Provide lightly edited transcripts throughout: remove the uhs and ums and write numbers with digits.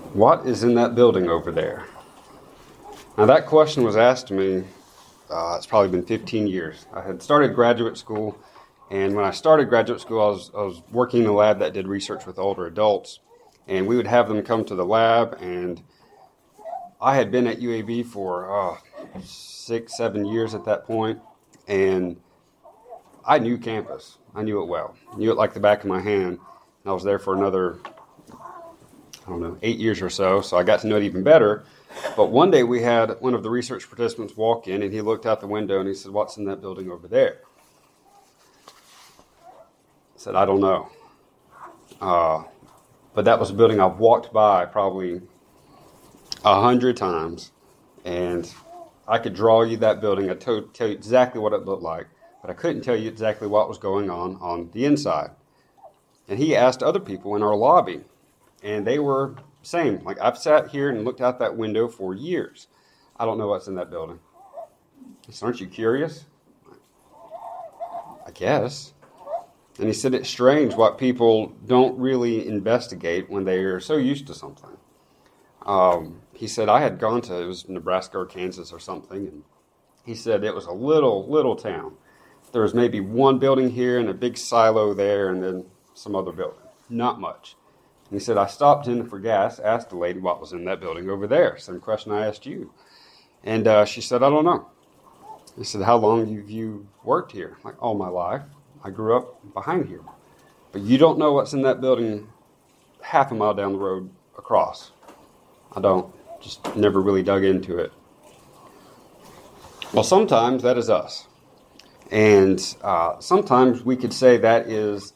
What is in that building over there? Now that question was asked to me, it's probably been 15 years. I had started graduate school, and when I started graduate school, I was working in a lab that did research with older adults, and we would have them come to the lab, and I had been at UAB for 6-7 years at that point, and I knew campus. I knew it well. Knew it like the back of my hand. I was there for another 8 years or so I got to know it even better. But one day we had one of the research participants walk in, and he looked out the window and he said, "What's in that building over there?" I said, "I don't know." But that was a building I've walked by probably 100 times, and I could draw you that building. I tell you exactly what it looked like, but I couldn't tell you exactly what was going on the inside. And he asked other people in our lobby, and they were same. Like, I've sat here and looked out that window for years. I don't know what's in that building. He said, "Aren't you curious?" I guess. And he said it's strange what people don't really investigate when they are so used to something. He said I had gone to, it was Nebraska or Kansas or something, and he said it was a little town. There was maybe one building here and a big silo there and then some other building. Not much. And he said, I stopped in for gas, asked the lady what was in that building over there. Same question I asked you. And she said, "I don't know." He said, "How long have you worked here?" I'm like, "All my life. I grew up behind here." "But you don't know what's in that building half a mile down the road across?" "I don't. Just never really dug into it." Well, sometimes that is us. And sometimes we could say that is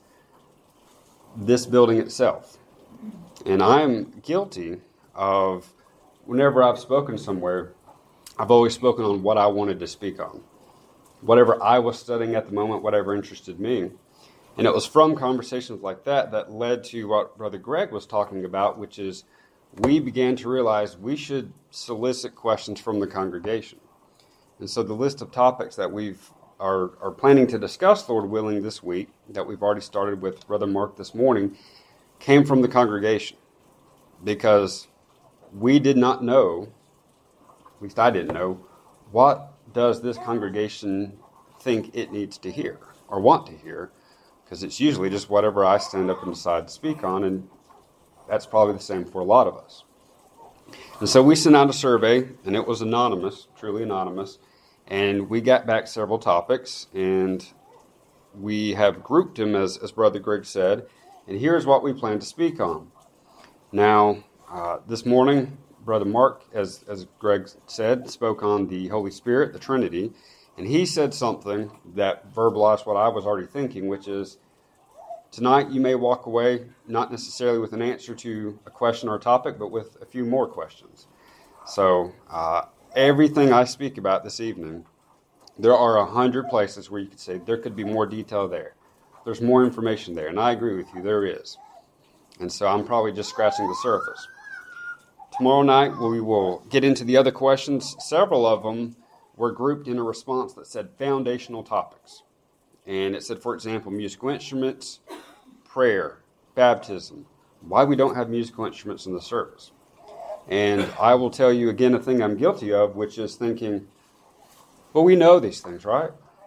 this building itself. And I'm guilty of, whenever I've spoken somewhere, I've always spoken on what I wanted to speak on. Whatever I was studying at the moment, whatever interested me. And it was from conversations like that led to what Brother Greg was talking about, which is we began to realize we should solicit questions from the congregation. And so the list of topics that we are planning to discuss, Lord willing, this week, that we've already started with Brother Mark this morning, came from the congregation. Because we did not know, at least I didn't know, what does this congregation think it needs to hear or want to hear, because it's usually just whatever I stand up and decide to speak on, and that's probably the same for a lot of us. And so we sent out a survey, and it was anonymous, truly anonymous, and we got back several topics, and we have grouped them, as Brother Greg said, and here's what we plan to speak on. Now, this morning, Brother Mark, as Greg said, spoke on the Holy Spirit, the Trinity, and he said something that verbalized what I was already thinking, which is, tonight you may walk away not necessarily with an answer to a question or a topic, but with a few more questions. So everything I speak about this evening, there are 100 places where you could say there could be more detail there. There's more information there, and I agree with you, there is. And so I'm probably just scratching the surface. Tomorrow night we will get into the other questions. Several of them were grouped in a response that said foundational topics. And it said, for example, musical instruments, prayer, baptism, why we don't have musical instruments in the service. And I will tell you again a thing I'm guilty of, which is thinking, well, we know these things, right?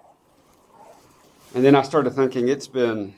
And then I started thinking it's been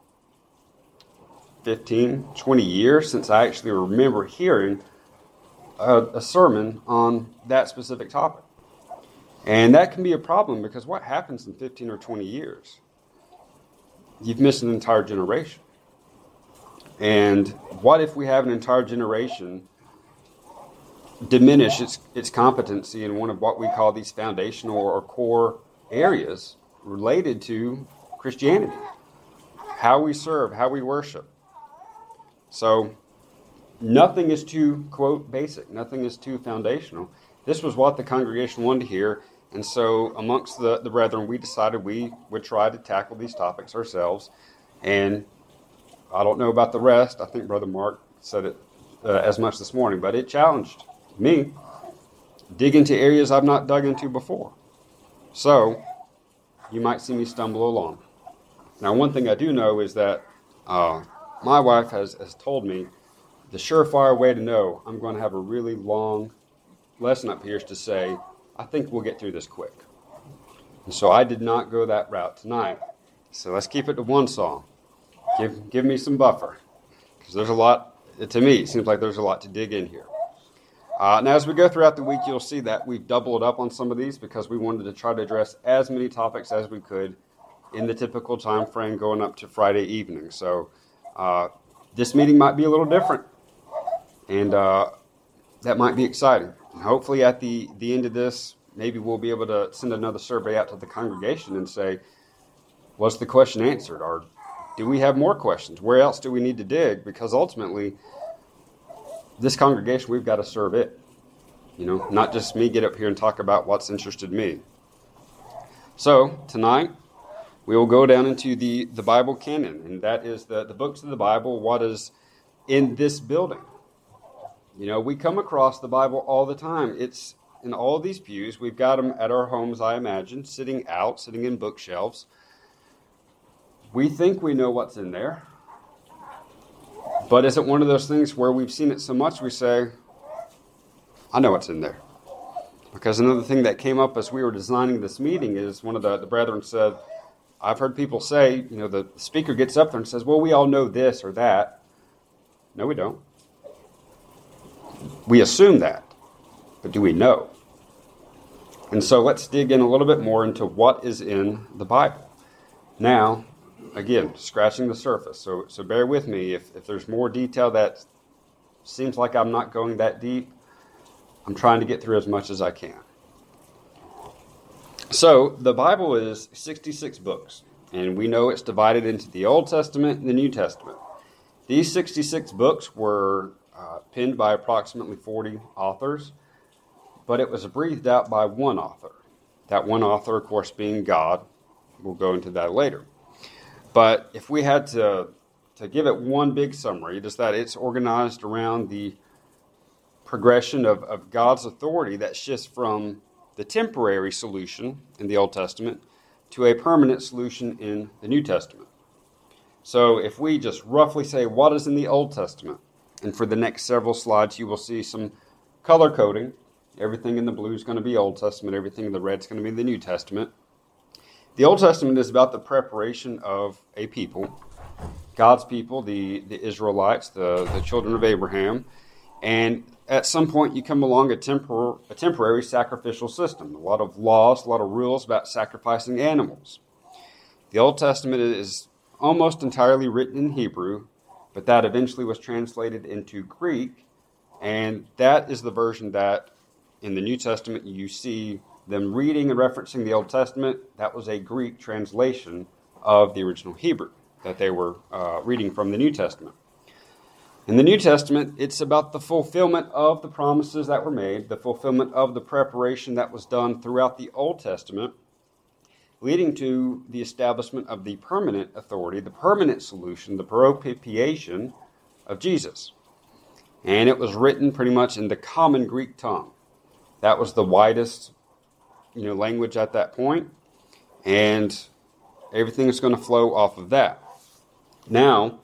15, 20 years since I actually remember hearing a sermon on that specific topic. And that can be a problem, because what happens in 15 or 20 years? You've missed an entire generation. And what if we have an entire generation diminish its competency in one of what we call these foundational or core areas related to Christianity? How we serve, how we worship. So nothing is too, quote, basic. Nothing is too foundational. This was what the congregation wanted to hear. And so amongst the brethren, we decided we would try to tackle these topics ourselves. And I don't know about the rest. I think Brother Mark said it as much this morning, but it challenged me. Dig into areas I've not dug into before. So you might see me stumble along. Now, one thing I do know is that my wife has told me the surefire way to know I'm going to have a really long lesson up here is to say, I think we'll get through this quick. And so I did not go that route tonight. So let's keep it to one song. Give me some buffer. Because there's a lot, to me, it seems like there's a lot to dig in here. Now, as we go throughout the week, you'll see that we've doubled up on some of these because we wanted to try to address as many topics as we could in the typical time frame going up to Friday evening. So this meeting might be a little different, and that might be exciting. And hopefully at the end of this, maybe we'll be able to send another survey out to the congregation and say, was the question answered? Or do we have more questions? Where else do we need to dig? Because ultimately, this congregation, we've got to serve it. Not just me get up here and talk about what's interested me. So tonight, we will go down into the Bible canon, and that is the books of the Bible, what is in this building. We come across the Bible all the time. It's in all these pews. We've got them at our homes, I imagine, sitting in bookshelves. We think we know what's in there. But is it one of those things where we've seen it so much we say, I know what's in there? Because another thing that came up as we were designing this meeting is one of the brethren said, I've heard people say, the speaker gets up there and says, well, we all know this or that. No, we don't. We assume that, but do we know? And so let's dig in a little bit more into what is in the Bible. Now, again, scratching the surface. So bear with me. If there's more detail that seems like I'm not going that deep, I'm trying to get through as much as I can. So the Bible is 66 books, and we know it's divided into the Old Testament and the New Testament. These 66 books were penned by approximately 40 authors, but it was breathed out by one author. That one author, of course, being God. We'll go into that later. But if we had to give it one big summary, it is that it's organized around the progression of God's authority that shifts from the temporary solution in the Old Testament to a permanent solution in the New Testament. So if we just roughly say what is in the Old Testament, and for the next several slides you will see some color coding. Everything in the blue is going to be Old Testament, everything in the red is going to be the New Testament. The Old Testament is about the preparation of a people, God's people, the Israelites, the children of Abraham, and at some point you come along a temporary sacrificial system, a lot of laws, a lot of rules about sacrificing animals. The Old Testament is almost entirely written in Hebrew, but that eventually was translated into Greek, and that is the version that in the New Testament you see them reading and referencing the Old Testament. That was a Greek translation of the original Hebrew that they were reading from the New Testament. In the New Testament, it's about the fulfillment of the promises that were made, the fulfillment of the preparation that was done throughout the Old Testament, leading to the establishment of the permanent authority, the permanent solution, the propitiation of Jesus. And it was written pretty much in the common Greek tongue. That was the widest language at that point, and everything is going to flow off of that. Now,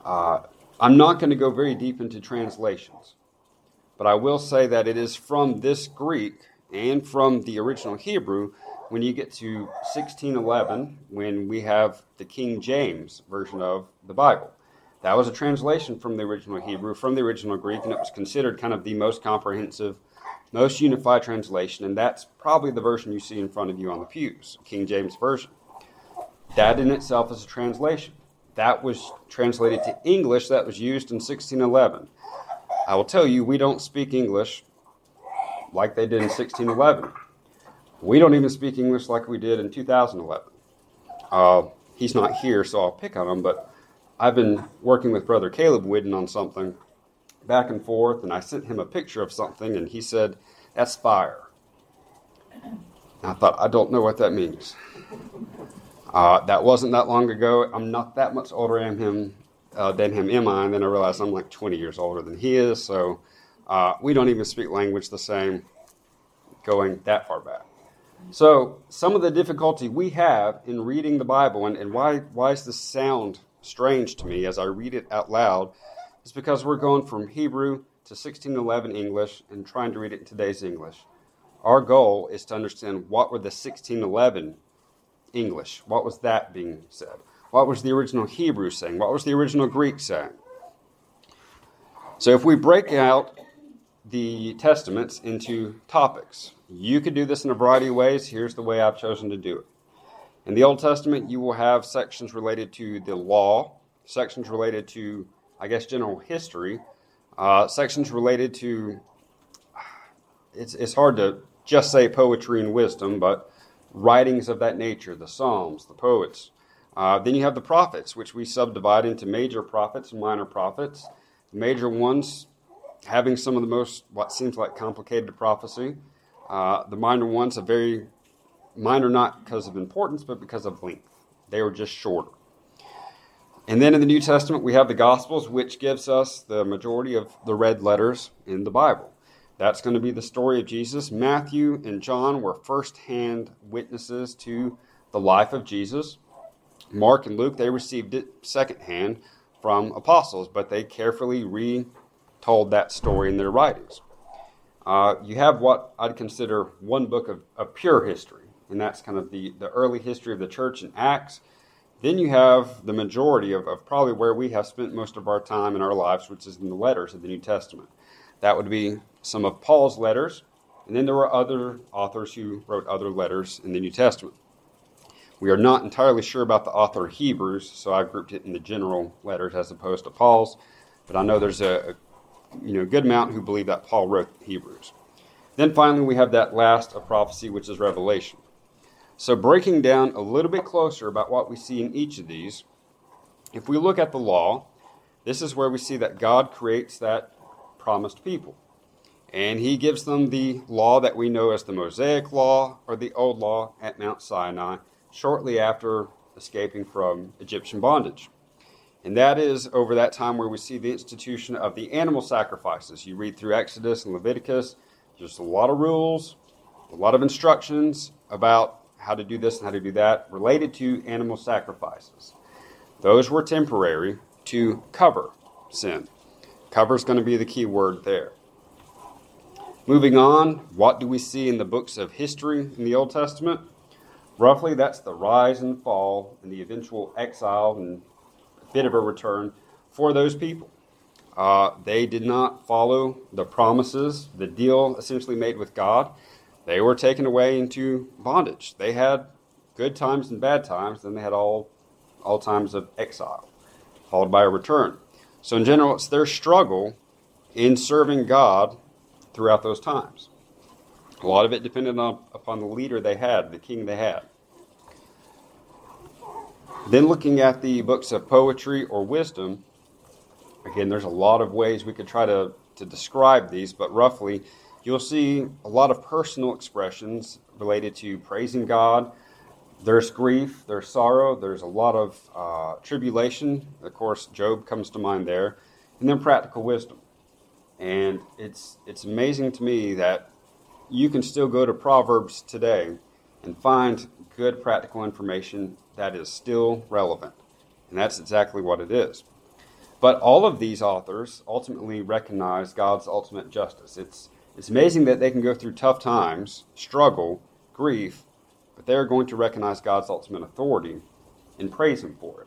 I'm not going to go very deep into translations, but I will say that it is from this Greek and from the original Hebrew when you get to 1611, when we have the King James version of the Bible. That was a translation from the original Hebrew, from the original Greek, and it was considered kind of the most comprehensive, most unified translation, and that's probably the version you see in front of you on the pews, King James Version. That in itself is a translation. That was translated to English that was used in 1611. I will tell you, we don't speak English like they did in 1611. We don't even speak English like we did in 2011. He's not here, so I'll pick on him, but I've been working with Brother Caleb Whidden on something back and forth, and I sent him a picture of something, and he said, that's fire. And I thought, I don't know what that means. That wasn't that long ago. I'm not that much older than him, am I? And then I realized I'm like 20 years older than he is, so we don't even speak language the same going that far back. So some of the difficulty we have in reading the Bible, and why does this sound strange to me as I read it out loud, is because we're going from Hebrew to 1611 English and trying to read it in today's English. Our goal is to understand what were the 1611 English. What was that being said? What was the original Hebrew saying? What was the original Greek saying? So if we break out the Testaments into topics, you could do this in a variety of ways. Here's the way I've chosen to do it. In the Old Testament, you will have sections related to the law, sections related to, general history, sections related to, it's hard to just say poetry and wisdom, but writings of that nature, the Psalms, the poets. Then you have the prophets, which we subdivide into major prophets and minor prophets. The major ones having some of the most, what seems like complicated prophecy. The minor ones, a very minor not because of importance, but because of length. They were just shorter. And then in the New Testament, we have the Gospels, which gives us the majority of the red letters in the Bible. That's going to be the story of Jesus. Matthew and John were first-hand witnesses to the life of Jesus. Mark and Luke, they received it second-hand from apostles, but they carefully retold that story in their writings. You have what I'd consider one book of pure history, and that's kind of the early history of the church in Acts. Then you have the majority of probably where we have spent most of our time in our lives, which is in the letters of the New Testament. That would be some of Paul's letters, and then there were other authors who wrote other letters in the New Testament. We are not entirely sure about the author of Hebrews, so I grouped it in the general letters as opposed to Paul's, but I know there's a good amount who believe that Paul wrote Hebrews. Then finally we have that last of prophecy, which is Revelation. So breaking down a little bit closer about what we see in each of these, if we look at the law, this is where we see that God creates that promised people. And he gives them the law that we know as the Mosaic Law or the Old Law at Mount Sinai, shortly after escaping from Egyptian bondage. And that is over that time where we see the institution of the animal sacrifices. You read through Exodus and Leviticus, there's a lot of rules, a lot of instructions about how to do this and how to do that related to animal sacrifices. Those were temporary to cover sin. Cover is going to be the key word there. Moving on, what do we see in the books of history in the Old Testament? Roughly, that's the rise and fall and the eventual exile and a bit of a return for those people. They did not follow the promises, the deal essentially made with God. They were taken away into bondage. They had good times and bad times, then they had all times of exile, followed by a return. So in general, it's their struggle in serving God throughout those times. A lot of it depended upon the leader they had, the king they had. Then looking at the books of poetry or wisdom, again, there's a lot of ways we could try to describe these, but roughly, you'll see a lot of personal expressions related to praising God. There's grief, there's sorrow, there's a lot of tribulation. Of course, Job comes to mind there. And then practical wisdom. And it's amazing to me that you can still go to Proverbs today and find good practical information that is still relevant. And that's exactly what it is. But all of these authors ultimately recognize God's ultimate justice. It's amazing that they can go through tough times, struggle, grief, but they're going to recognize God's ultimate authority and praise him for it.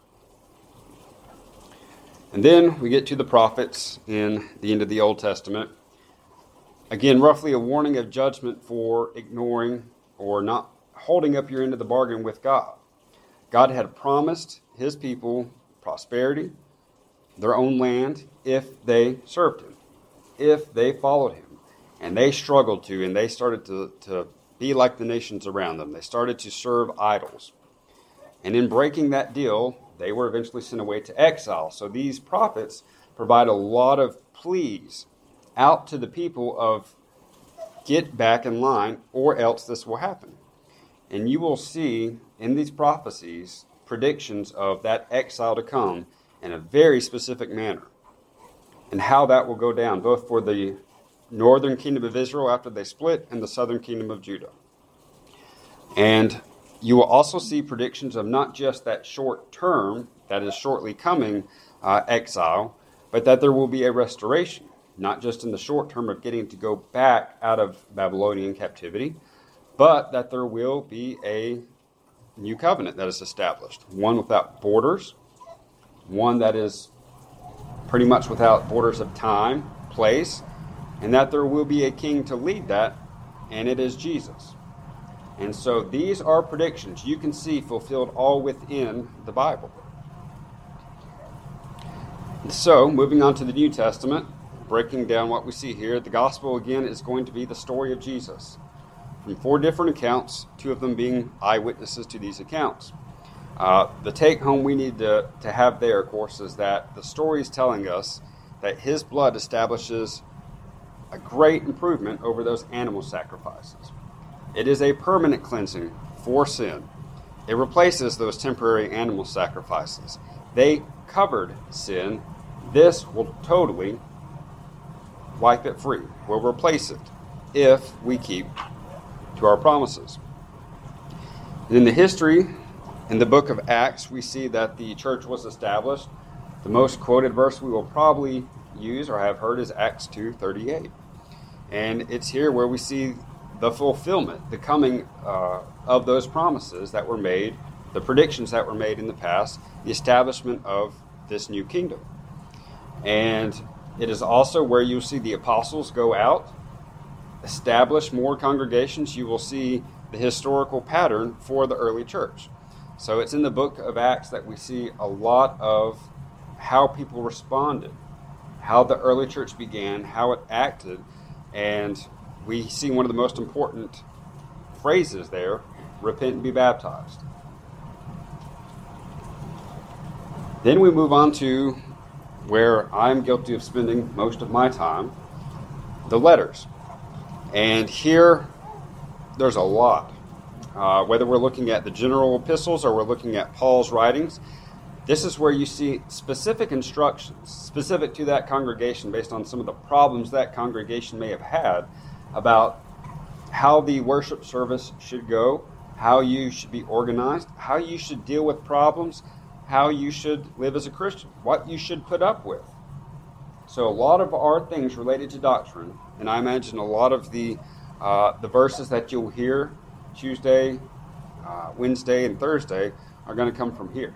And then we get to the prophets in the end of the Old Testament. Again, roughly a warning of judgment for ignoring or not holding up your end of the bargain with God. God had promised his people prosperity, their own land, if they served him, if they followed him. And they struggled to, and they started to be like the nations around them. They started to serve idols. And in breaking that deal, they were eventually sent away to exile. So these prophets provide a lot of pleas out to the people of get back in line or else this will happen. And you will see in these prophecies predictions of that exile to come in a very specific manner and how that will go down, both for the northern kingdom of Israel after they split and the southern kingdom of Judah. And you will also see predictions of not just that short term, that is shortly coming exile, but that there will be a restoration, not just in the short term of getting to go back out of Babylonian captivity, but that there will be a new covenant that is established, one without borders, one that is pretty much without borders of time, place, and that there will be a king to lead that, and it is Jesus. And so these are predictions you can see fulfilled all within the Bible. So, moving on to the New Testament, breaking down what we see here, the gospel again is going to be the story of Jesus. From 4 different accounts, 2 of them being eyewitnesses to these accounts. The take home we need to have there, of course, is that the story is telling us that his blood establishes a great improvement over those animal sacrifices. It is a permanent cleansing for sin. It replaces those temporary animal sacrifices. They covered sin. This will totally wipe it free. We'll replace it if we keep to our promises. And in the history, in the book of Acts, we see that the church was established. The most quoted verse we will probably use or have heard is Acts 2:38. And it's here where we see the fulfillment, the coming of those promises that were made, the predictions that were made in the past, the establishment of this new kingdom. And it is also where you see the apostles go out, establish more congregations. You will see the historical pattern for the early church. So it's in the book of Acts that we see a lot of how people responded, how the early church began, how it acted, and we see one of the most important phrases there, repent and be baptized. Then we move on to where I'm guilty of spending most of my time, the letters. And here, there's a lot. Whether we're looking at the general epistles or we're looking at Paul's writings, this is where you see specific instructions, specific to that congregation based on some of the problems that congregation may have had about how the worship service should go, how you should be organized, how you should deal with problems, how you should live as a Christian, what you should put up with. So a lot of our things related to doctrine, and I imagine a lot of the verses that you'll hear Tuesday, Wednesday, and Thursday are going to come from here.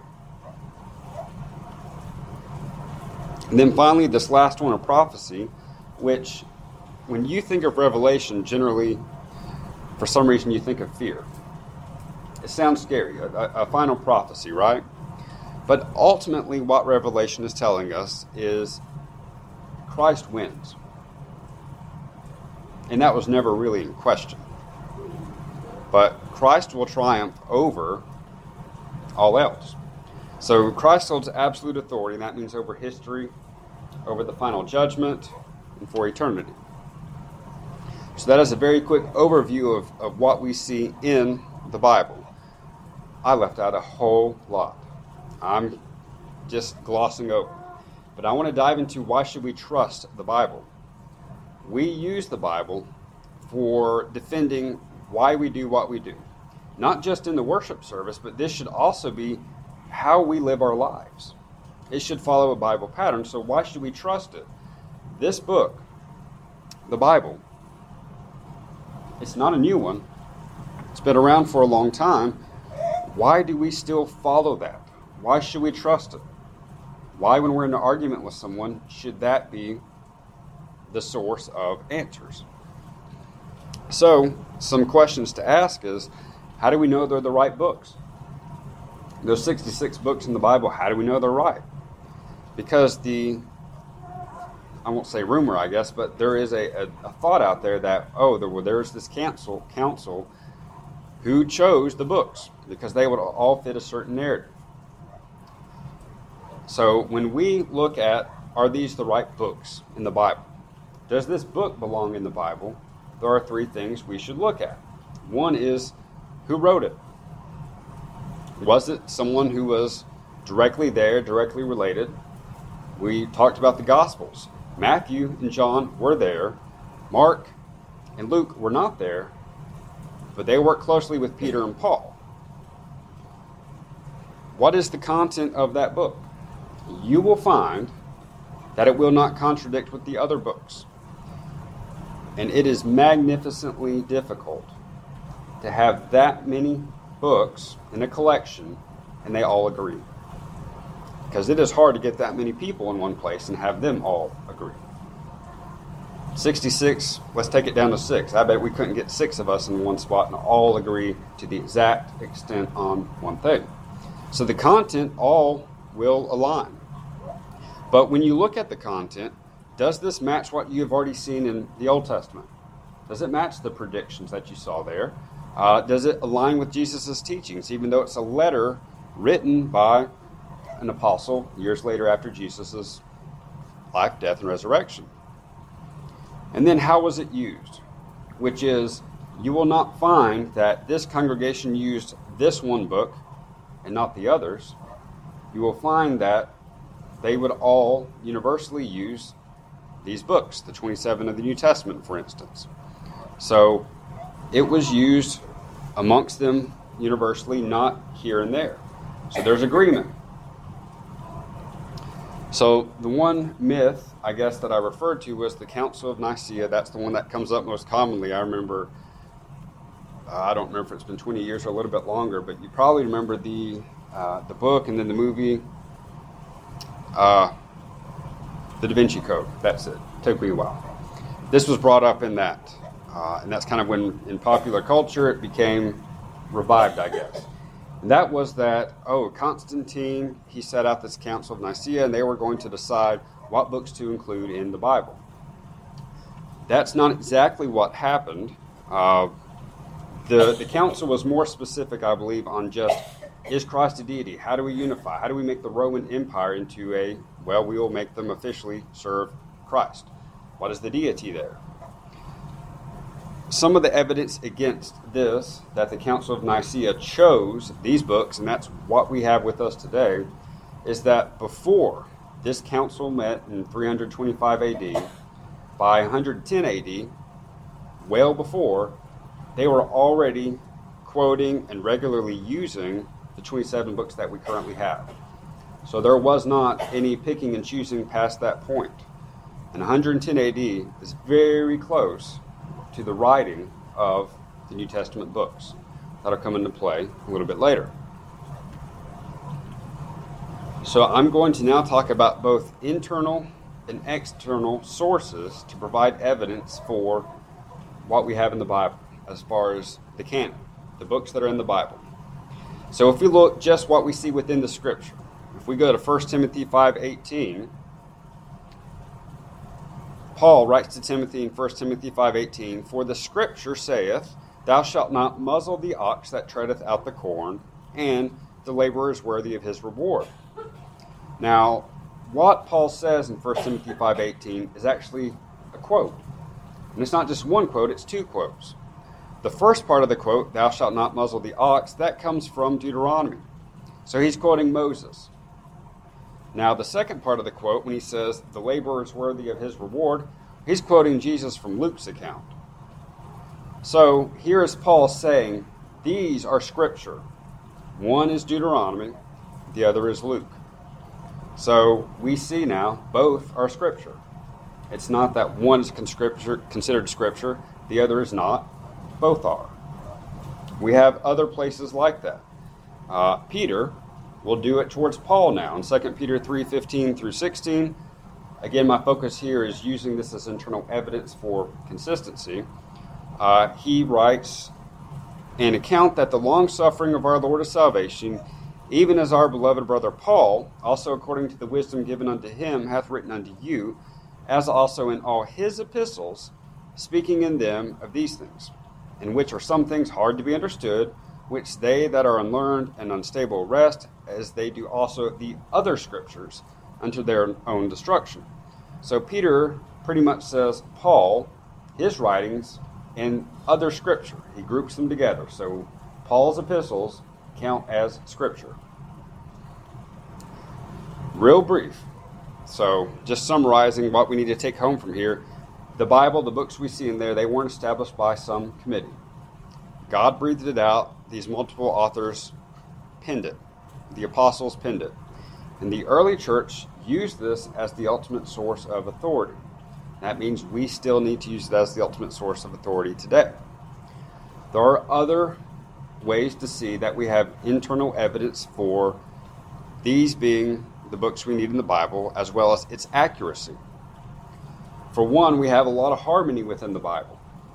And then finally, this last one of prophecy, which when you think of Revelation, generally, for some reason, you think of fear. It sounds scary, a final prophecy, right? But ultimately, what Revelation is telling us is Christ wins. And that was never really in question. But Christ will triumph over all else. So Christ holds absolute authority, and that means over history, over the final judgment, and for eternity. So that is a very quick overview of what we see in the Bible. I left out a whole lot. I'm just glossing over. But I want to dive into why should we trust the Bible. We use the Bible for defending why we do what we do. Not just in the worship service, but this should also be how we live our lives. It should follow a Bible pattern, so why should we trust it? This book, the Bible, it's not a new one. It's been around for a long time. Why do we still follow that? Why should we trust it? Why, when we're in an argument with someone, should that be the source of answers? So, some questions to ask is, how do we know they're the right books? There's 66 books in the Bible. How do we know they're right? Because I won't say rumor, I guess, but there is a thought out there that, there's this council who chose the books because they would all fit a certain narrative. So when we look at, are these the right books in the Bible? Does this book belong in the Bible? There are 3 things we should look at. One is, who wrote it? Was it someone who was directly there, directly related? We talked about the Gospels. Matthew and John were there. Mark and Luke were not there, but they worked closely with Peter and Paul. What is the content of that book? You will find that it will not contradict with the other books. And it is magnificently difficult to have that many books in a collection and they all agree. Because it is hard to get that many people in one place and have them all agree. 66, let's take it down to 6. I bet we couldn't get 6 of us in one spot and all agree to the exact extent on one thing. So the content all will align. But when you look at the content, does this match what you have already seen in the Old Testament? Does it match the predictions that you saw there? Does it align with Jesus' teachings, even though it's a letter written by an apostle years later after Jesus' life, death, and resurrection? And then how was it used? Which is, you will not find that this congregation used this one book and not the others. You will find that they would all universally use these books, the 27 of the New Testament, for instance. So it was used amongst them universally, not here and there. So there's agreement. So the one myth, I guess, that I referred to was the Council of Nicaea. That's the one that comes up most commonly. I remember, I don't remember if it's been 20 years or a little bit longer, but you probably remember the book and then the movie, The Da Vinci Code. That's it. Took me a while. This was brought up in that. And that's kind of when, in popular culture, it became revived, I guess. And that was that, Constantine, he set out this Council of Nicaea, and they were going to decide what books to include in the Bible. That's not exactly what happened. The council was more specific, I believe, on just, is Christ a deity? How do we unify? How do we make the Roman Empire into we will make them officially serve Christ? What is the deity there? Some of the evidence against this, that the Council of Nicaea chose these books, and that's what we have with us today, is that before this council met in 325 AD, by 110 AD, well before, they were already quoting and regularly using the 27 books that we currently have. So there was not any picking and choosing past that point. And 110 AD is very close to the writing of the New Testament books that'll come into play a little bit later. So I'm going to now talk about both internal and external sources to provide evidence for what we have in the Bible as far as the canon, the books that are in the Bible. So if we look just what we see within the Scripture, if we go to 1 Timothy 5:18, Paul writes to Timothy in 1 Timothy 5:18, "For the Scripture saith, Thou shalt not muzzle the ox that treadeth out the corn, and the laborer is worthy of his reward." Now, what Paul says in 1 Timothy 5:18 is actually a quote. And it's not just one quote, it's two quotes. The first part of the quote, "Thou shalt not muzzle the ox," that comes from Deuteronomy. So he's quoting Moses. Now, the second part of the quote, when he says, "The laborer is worthy of his reward," he's quoting Jesus from Luke's account. So here is Paul saying, these are Scripture. One is Deuteronomy, the other is Luke. So we see now both are Scripture. It's not that one is considered Scripture, the other is not. Both are. We have other places like that. Peter will do it towards Paul now in 2 Peter 3:15 through 16. Again, my focus here is using this as internal evidence for consistency. He writes, "An account that the long-suffering of our Lord is salvation, even as our beloved brother Paul, also according to the wisdom given unto him, hath written unto you, as also in all his epistles, speaking in them of these things, in which are some things hard to be understood, which they that are unlearned and unstable wrest, as they do also the other Scriptures, unto their own destruction." So Peter pretty much says Paul, his writings, and other Scripture. He groups them together. So Paul's epistles count as Scripture. Real brief. So just summarizing what we need to take home from here. The Bible, the books we see in there, they weren't established by some committee. God breathed it out. These multiple authors penned it. The apostles penned it. And the early church used this as the ultimate source of authority. That means we still need to use it as the ultimate source of authority today. There are other ways to see that we have internal evidence for these being the books we need in the Bible, as well as its accuracy. For one, we have a lot of harmony within the Bible.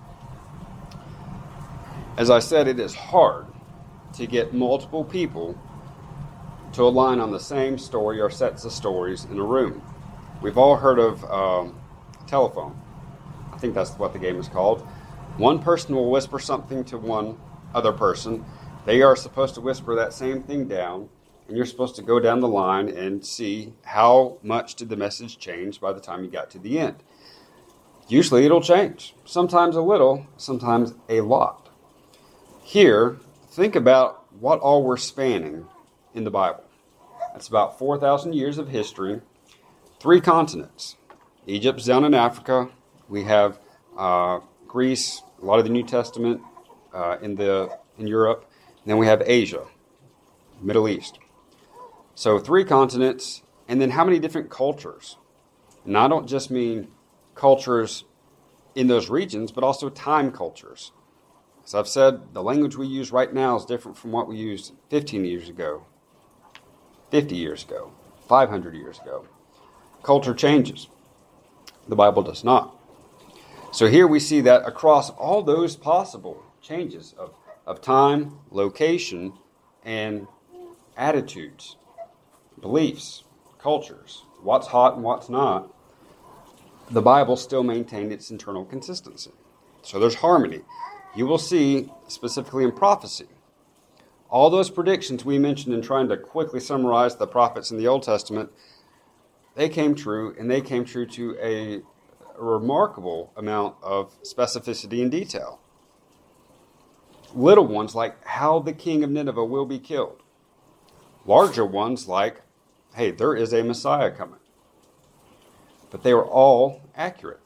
As I said, it is hard to get multiple people to align on the same story or sets of stories in a room. We've all heard of telephone. I think that's what the game is called. One person will whisper something to one other person. They are supposed to whisper that same thing down, and you're supposed to go down the line and see how much did the message change by the time you got to the end. Usually it'll change. Sometimes a little, sometimes a lot. Here, think about what all we're spanning in the Bible. That's about 4,000 years of history, 3 continents. Egypt's down in Africa. We have Greece, a lot of the New Testament in Europe. And then we have Asia, Middle East. So 3 continents, and then how many different cultures? And I don't just mean cultures in those regions, but also time cultures. As I've said, the language we use right now is different from what we used 15 years ago, 50 years ago, 500 years ago. Culture changes. The Bible does not. So here we see that across all those possible changes of time, location, and attitudes, beliefs, cultures, what's hot and what's not, the Bible still maintained its internal consistency. So there's harmony. You will see, specifically in prophecy, all those predictions we mentioned in trying to quickly summarize the prophets in the Old Testament, they came true, and they came true to a remarkable amount of specificity and detail. Little ones like how the king of Nineveh will be killed. Larger ones like, hey, there is a Messiah coming. But they were all accurate.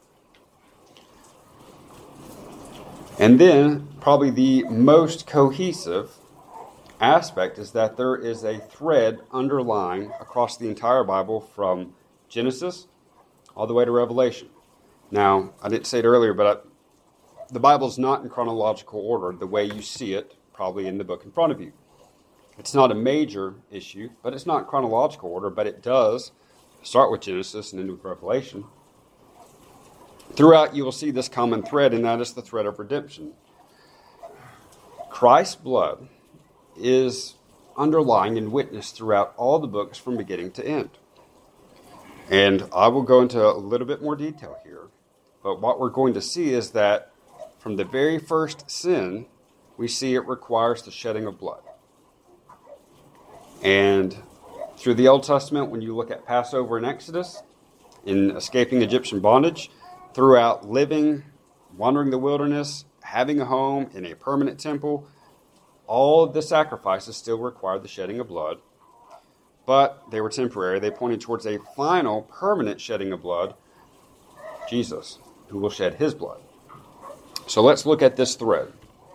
And then, probably the most cohesive aspect is that there is a thread underlying across the entire Bible from Genesis all the way to Revelation. Now, I didn't say it earlier, but the Bible's not in chronological order the way you see it probably in the book in front of you. It's not a major issue, but it's not chronological order, but it does start with Genesis and end with Revelation. Throughout, you will see this common thread, and that is the thread of redemption. Christ's blood is underlying and witnessed throughout all the books from beginning to end. And I will go into a little bit more detail here, but what we're going to see is that from the very first sin, we see it requires the shedding of blood. And through the Old Testament, when you look at Passover and Exodus, in escaping Egyptian bondage, throughout living, wandering the wilderness, having a home in a permanent temple, all of the sacrifices still required the shedding of blood, but they were temporary. They pointed towards a final, permanent shedding of blood, Jesus, who will shed his blood. So let's look at this thread.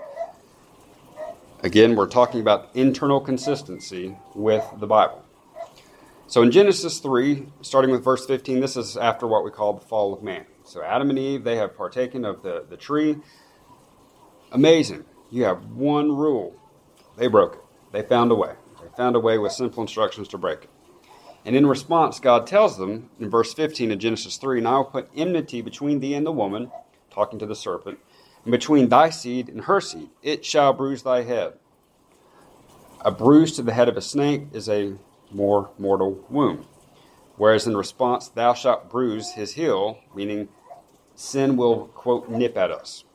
Again, we're talking about internal consistency with the Bible. So in Genesis 3, starting with verse 15, this is after what we call the fall of man. So Adam and Eve, they have partaken of the tree. Amazing. You have one rule. They broke it. They found a way. They found a way with simple instructions to break it. And in response, God tells them in verse 15 of Genesis 3, "And I will put enmity between thee and the woman," talking to the serpent, "and between thy seed and her seed. It shall bruise thy head." A bruise to the head of a snake is a more mortal wound. Whereas in response, "thou shalt bruise his heel," meaning sin will, quote, nip at us.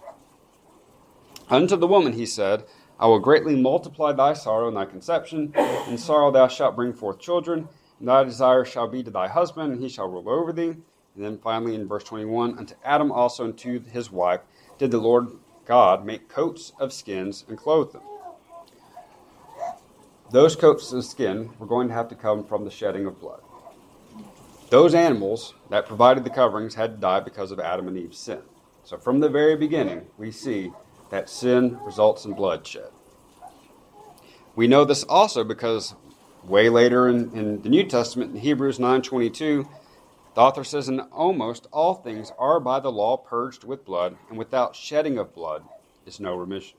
"Unto the woman he said, I will greatly multiply thy sorrow and thy conception. In sorrow thou shalt bring forth children, and thy desire shall be to thy husband, and he shall rule over thee." And then finally in verse 21, "Unto Adam also and to his wife did the Lord God make coats of skins and clothe them." Those coats of skin were going to have to come from the shedding of blood. Those animals that provided the coverings had to die because of Adam and Eve's sin. So from the very beginning, we see that sin results in bloodshed. We know this also because way later in the New Testament, in Hebrews 9:22, the author says, "And almost all things are by the law purged with blood, and without shedding of blood is no remission."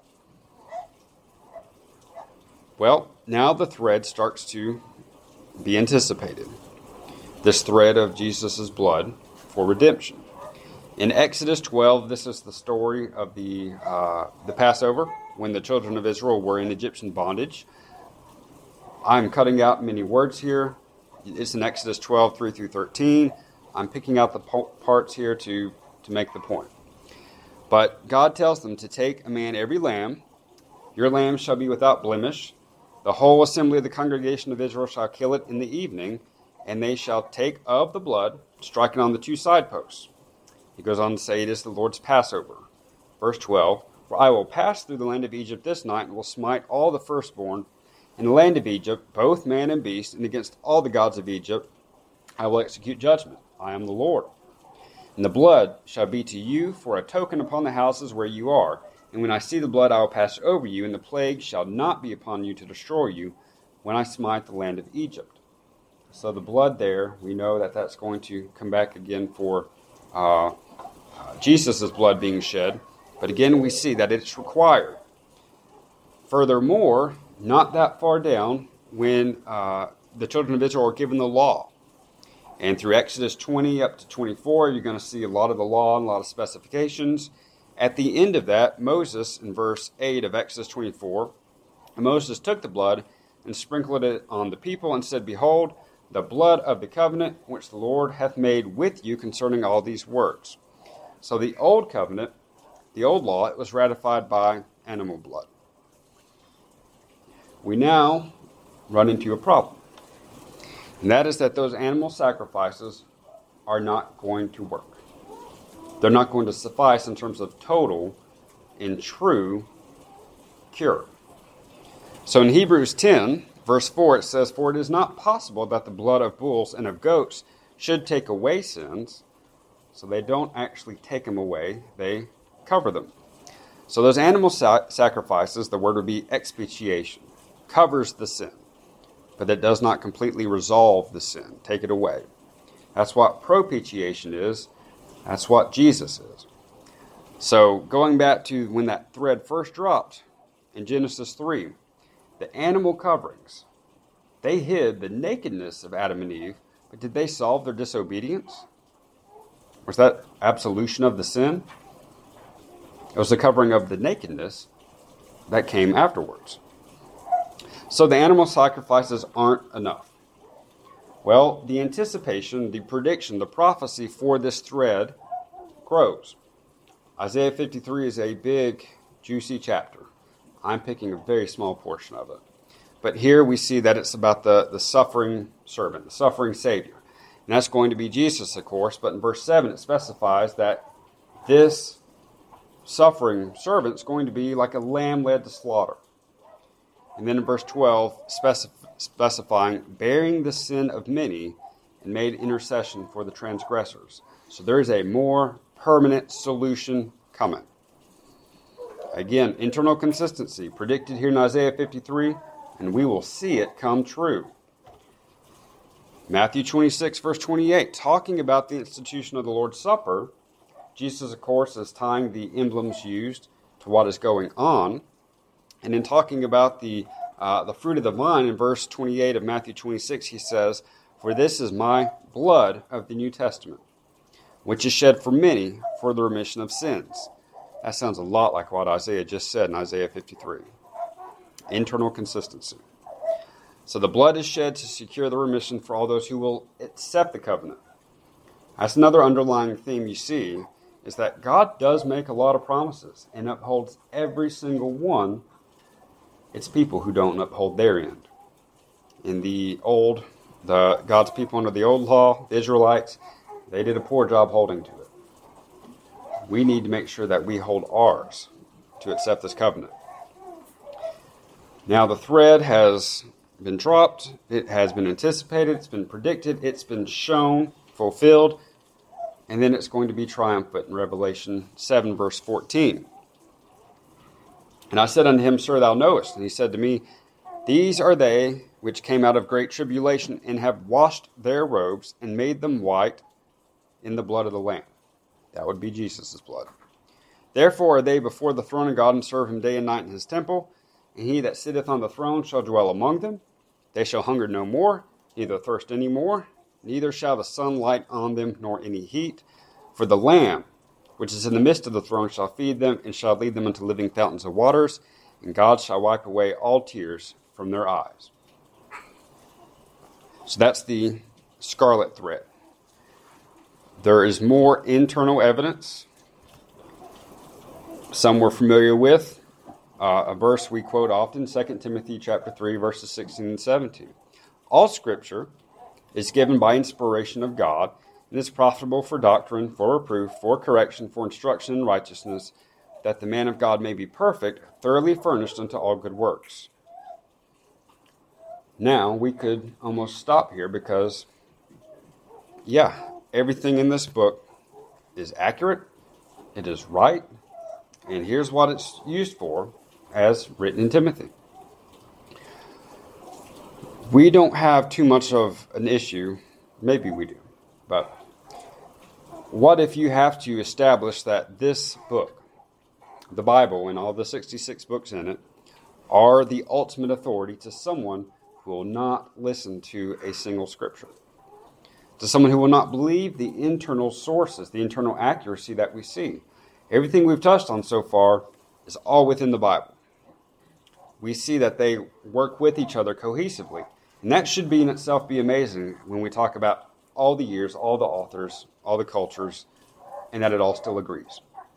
Well, now the thread starts to be anticipated. This thread of Jesus' blood for redemption. In Exodus 12, this is the story of the Passover, when the children of Israel were in Egyptian bondage. I'm cutting out many words here. It's in Exodus 12, 3 through 13. I'm picking out the parts here to make the point. But God tells them to take a man every lamb. Your lamb shall be without blemish. The whole assembly of the congregation of Israel shall kill it in the evening, and they shall take of the blood, strike it on the two side posts. He goes on to say, it is the Lord's Passover. Verse 12, for I will pass through the land of Egypt this night, and will smite all the firstborn in the land of Egypt, both man and beast, and against all the gods of Egypt I will execute judgment. I am the Lord. And the blood shall be to you for a token upon the houses where you are. And when I see the blood, I will pass over you, and the plague shall not be upon you to destroy you when I smite the land of Egypt. So the blood there, we know that that's going to come back again for Jesus' blood being shed. But again, we see that it's required. Furthermore, not that far down, when the children of Israel are given the law. And through Exodus 20 up to 24, you're going to see a lot of the law and a lot of specifications. At the end of that, Moses, in verse 8 of Exodus 24, Moses took the blood and sprinkled it on the people and said, behold, the blood of the covenant which the Lord hath made with you concerning all these words. So the old covenant, the old law, it was ratified by animal blood. We now run into a problem. And that is that those animal sacrifices are not going to work. They're not going to suffice in terms of total and true cure. So in Hebrews 10, verse 4, it says, for it is not possible that the blood of bulls and of goats should take away sins. So they don't actually take them away, they cover them. So those animal sacrifices, the word would be expiation, covers the sin. But it does not completely resolve the sin, take it away. That's what propitiation is. That's what Jesus is. So going back to when that thread first dropped in Genesis 3, the animal coverings, they hid the nakedness of Adam and Eve, but did they solve their disobedience? Was that absolution of the sin? It was the covering of the nakedness that came afterwards. So the animal sacrifices aren't enough. Well, the anticipation, the prediction, the prophecy for this thread grows. Isaiah 53 is a big, juicy chapter. I'm picking a very small portion of it. But here we see that it's about the suffering servant, the suffering Savior. And that's going to be Jesus, of course. But in verse 7, it specifies that this suffering servant is going to be like a lamb led to slaughter. And then in verse 12, specifying, bearing the sin of many and made intercession for the transgressors. So there is a more permanent solution coming. Again, internal consistency predicted here in Isaiah 53, and we will see it come true. Matthew 26, verse 28, talking about the institution of the Lord's Supper, Jesus, of course, is tying the emblems used to what is going on. And in talking about the fruit of the vine, in verse 28 of Matthew 26, he says, for this is my blood of the New Testament, which is shed for many for the remission of sins. That sounds a lot like what Isaiah just said in Isaiah 53. Internal consistency. So the blood is shed to secure the remission for all those who will accept the covenant. That's another underlying theme you see, is that God does make a lot of promises and upholds every single one. It's people who don't uphold their end. In God's people under the old law, the Israelites, they did a poor job holding to it. We need to make sure that we hold ours to accept this covenant. Now the thread has been dropped. It has been anticipated. It's been predicted. It's been shown, fulfilled. And then it's going to be triumphant in Revelation 7, verse 14. And I said unto him, Sir, thou knowest. And he said to me, These are they which came out of great tribulation, and have washed their robes and made them white in the blood of the Lamb. That would be Jesus' blood. Therefore are they before the throne of God, and serve him day and night in his temple. And he that sitteth on the throne shall dwell among them. They shall hunger no more, neither thirst any more, neither shall the sun light on them, nor any heat. For the Lamb, which is in the midst of the throne, shall feed them, and shall lead them unto living fountains of waters, and God shall wipe away all tears from their eyes. So that's the scarlet thread. There is more internal evidence. Some we're familiar with. A verse we quote often, 2 Timothy chapter 3, verses 16 and 17. All Scripture is given by inspiration of God, and is profitable for doctrine, for reproof, for correction, for instruction in righteousness, that the man of God may be perfect, thoroughly furnished unto all good works. Now, we could almost stop here because, everything in this book is accurate, it is right, and here's what it's used for, as written in Timothy. We don't have too much of an issue, maybe we do, but what if you have to establish that this book, the Bible and all the 66 books in it, are the ultimate authority to someone who will not listen to a single scripture? To someone who will not believe the internal sources, the internal accuracy that we see. Everything we've touched on so far is all within the Bible. We see that they work with each other cohesively. And that should be in itself be amazing when we talk about all the years, all the authors, all the cultures, and that it all still agrees.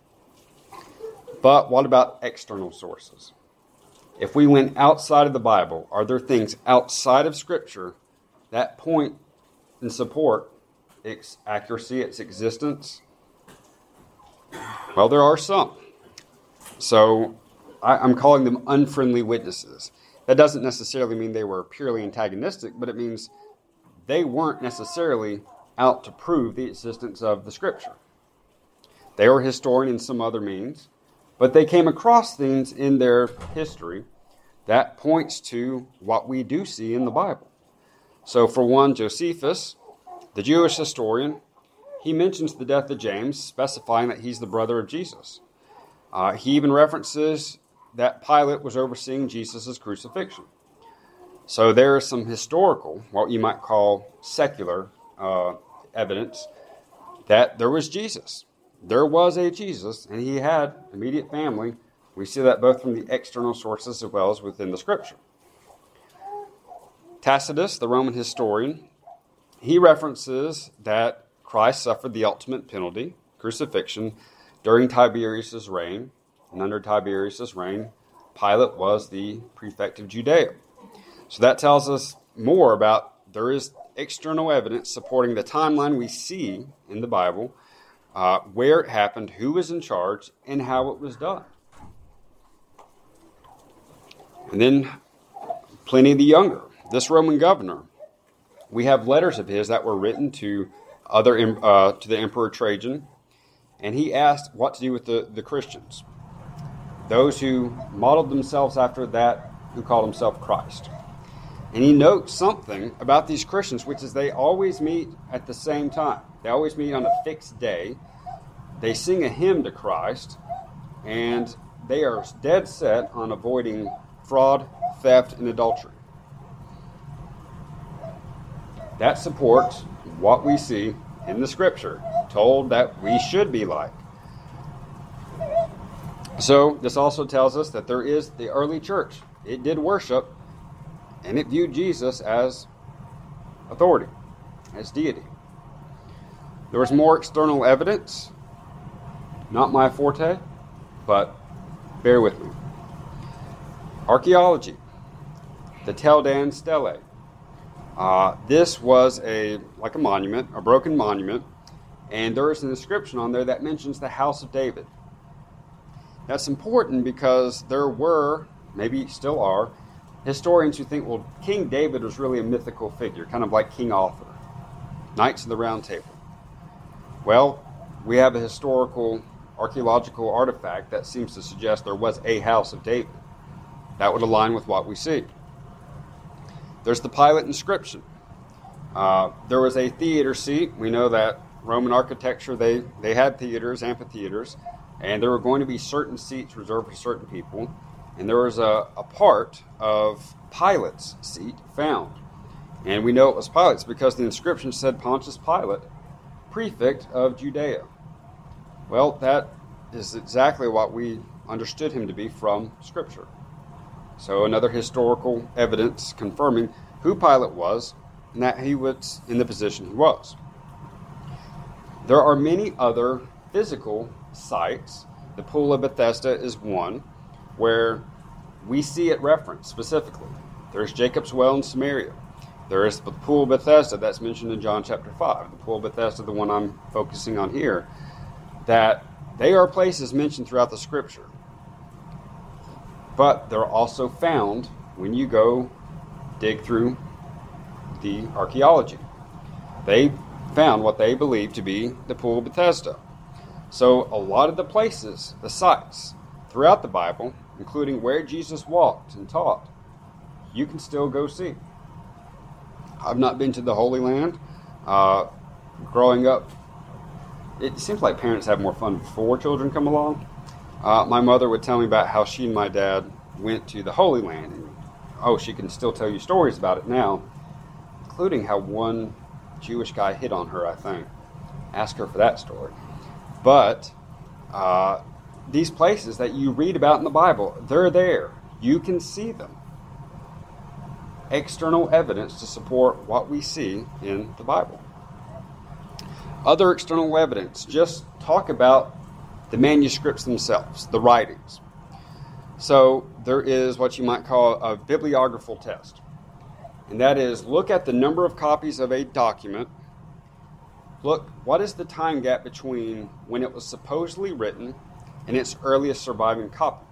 But what about external sources? If we went outside of the Bible, are there things outside of Scripture that point and support its accuracy, its existence? Well, there are some. So I'm calling them unfriendly witnesses. That doesn't necessarily mean they were purely antagonistic, but it means they weren't necessarily out to prove the existence of the Scripture. They were historian in some other means, but they came across things in their history that points to what we do see in the Bible. So for one, Josephus, the Jewish historian, he mentions the death of James, specifying that he's the brother of Jesus. He even references that Pilate was overseeing Jesus' crucifixion. So there is some historical, what you might call secular evidence that there was Jesus. There was a Jesus, and he had immediate family. We see that both from the external sources as well as within the Scripture. Tacitus, the Roman historian, he references that Christ suffered the ultimate penalty, crucifixion, during Tiberius' reign. And under Tiberius' reign, Pilate was the prefect of Judea. So that tells us more about there is external evidence supporting the timeline we see in the Bible, where it happened, who was in charge, and how it was done. And then Pliny the Younger, this Roman governor, we have letters of his that were written to the Emperor Trajan, and he asked what to do with the Christians, those who modeled themselves after that who called himself Christ. And he notes something about these Christians, which is they always meet at the same time. They always meet on a fixed day. They sing a hymn to Christ, and they are dead set on avoiding fraud, theft, and adultery. That supports what we see in the Scripture, told that we should be like. So this also tells us that there is the early church. It did worship, and it viewed Jesus as authority, as deity. There was more external evidence. Not my forte, but bear with me. Archaeology. The Tel Dan Stele. This was like a monument, a broken monument, and there is an inscription on there that mentions the House of David. That's important because there were, maybe still are, historians who think, well, King David was really a mythical figure, kind of like King Arthur, Knights of the Round Table. Well, we have a historical archaeological artifact that seems to suggest there was a House of David. That would align with what we see. There's the Pilate inscription. There was a theater seat. We know that Roman architecture, they had theaters, amphitheaters, and there were going to be certain seats reserved for certain people. And there was a part of Pilate's seat found. And we know it was Pilate's because the inscription said Pontius Pilate, prefect of Judea. Well, that is exactly what we understood him to be from Scripture. So another historical evidence confirming who Pilate was and that he was in the position he was. There are many other physical sites. The Pool of Bethesda is one where we see it referenced specifically. There's Jacob's Well in Samaria. There is the Pool of Bethesda that's mentioned in John chapter 5. The Pool of Bethesda, the one I'm focusing on here, that they are places mentioned throughout the Scripture. But they're also found when you go dig through the archaeology. They found what they believe to be the Pool of Bethesda. So a lot of the places, the sites throughout the Bible, including where Jesus walked and taught, you can still go see. I've not been to the Holy Land. Growing up, it seems like parents have more fun before children come along. My mother would tell me about how she and my dad went to the Holy Land. And, she can still tell you stories about it now, including how one Jewish guy hit on her, I think. Ask her for that story. But these places that you read about in the Bible, they're there. You can see them. External evidence to support what we see in the Bible. Other external evidence, just talk about the manuscripts themselves, the writings. So there is what you might call a bibliographical test. And that is, look at the number of copies of a document. Look, what is the time gap between when it was supposedly written and its earliest surviving copy?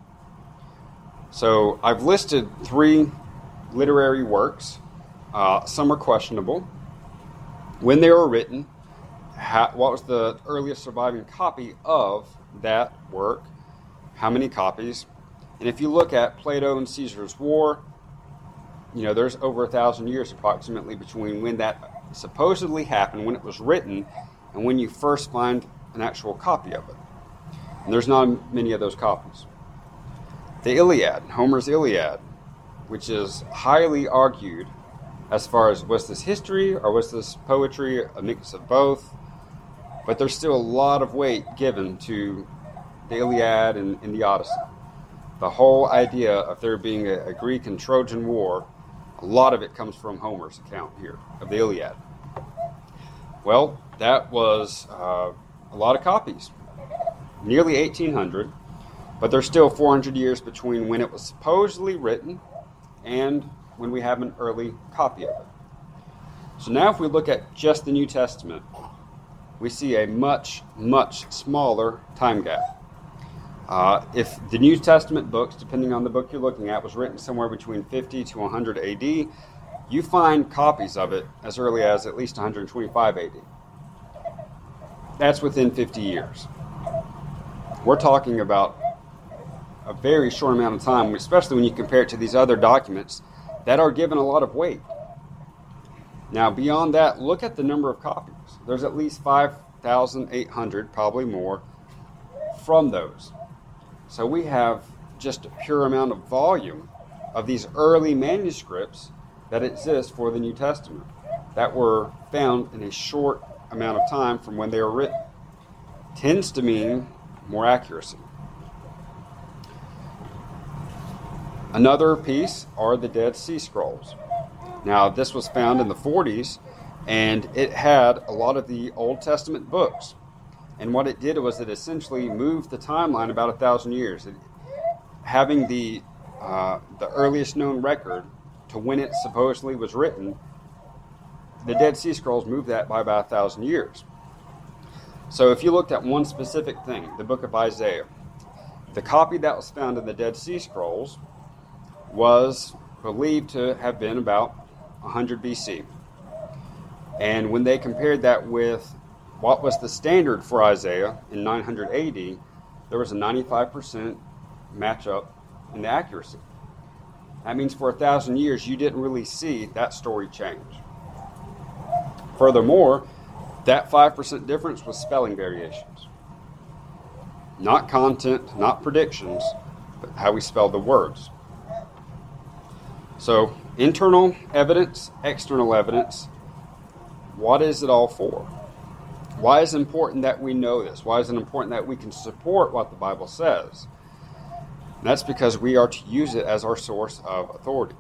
So I've listed 3 literary works. Some are questionable. When they were written, what was the earliest surviving copy of that work? How many copies? And if you look at Plato and Caesar's War, there's over 1,000 years approximately between when that supposedly happened, when it was written, and when you first find an actual copy of it. And there's not many of those copies. The Iliad, Homer's Iliad, which is highly argued as far as was this history or was this poetry, a mix of both. But there's still a lot of weight given to the Iliad and the Odyssey. The whole idea of there being a Greek and Trojan war, a lot of it comes from Homer's account here of the Iliad. Well, that was a lot of copies, nearly 1,800, but there's still 400 years between when it was supposedly written and when we have an early copy of it. So now if we look at just the New Testament, we see a much, much smaller time gap. If the New Testament books, depending on the book you're looking at, was written somewhere between 50 to 100 AD, you find copies of it as early as at least 125 AD. That's within 50 years. We're talking about a very short amount of time, especially when you compare it to these other documents that are given a lot of weight. Now, beyond that, look at the number of copies. There's at least 5,800, probably more, from those. So we have just a pure amount of volume of these early manuscripts that exist for the New Testament that were found in a short amount of time from when they were written. Tends to mean more accuracy. Another piece are the Dead Sea Scrolls. Now, this was found in the 40s, and it had a lot of the Old Testament books. And what it did was it essentially moved the timeline about 1,000 years. Having the earliest known record to when it supposedly was written, the Dead Sea Scrolls moved that by about 1,000 years. So if you looked at one specific thing, the book of Isaiah, the copy that was found in the Dead Sea Scrolls was believed to have been about 100 BC. And when they compared that with what was the standard for Isaiah in 900 AD, there was a 95% matchup in the accuracy. That means for 1,000 years, you didn't really see that story change. Furthermore, that 5% difference was spelling variations. Not content, not predictions, but how we spell the words. So, internal evidence, external evidence, what is it all for? Why is it important that we know this? Why is it important that we can support what the Bible says? And that's because we are to use it as our source of authority.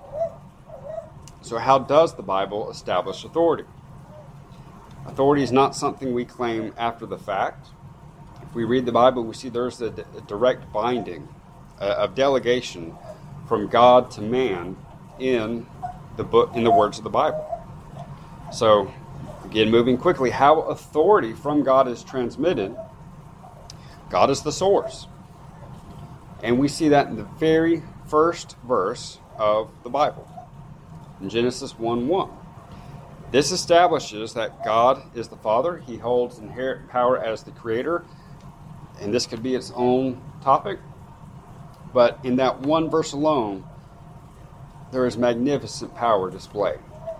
So how does the Bible establish authority? Authority is not something we claim after the fact. If we read the Bible, we see there's a direct binding of delegation from God to man in the book, in the words of the Bible. So, again, moving quickly, how authority from God is transmitted. God is the source. And we see that in the very first verse of the Bible, in Genesis 1:1. This establishes that God is the Father. He holds inherent power as the Creator. And this could be its own topic. But in that one verse alone, there is magnificent power displayed.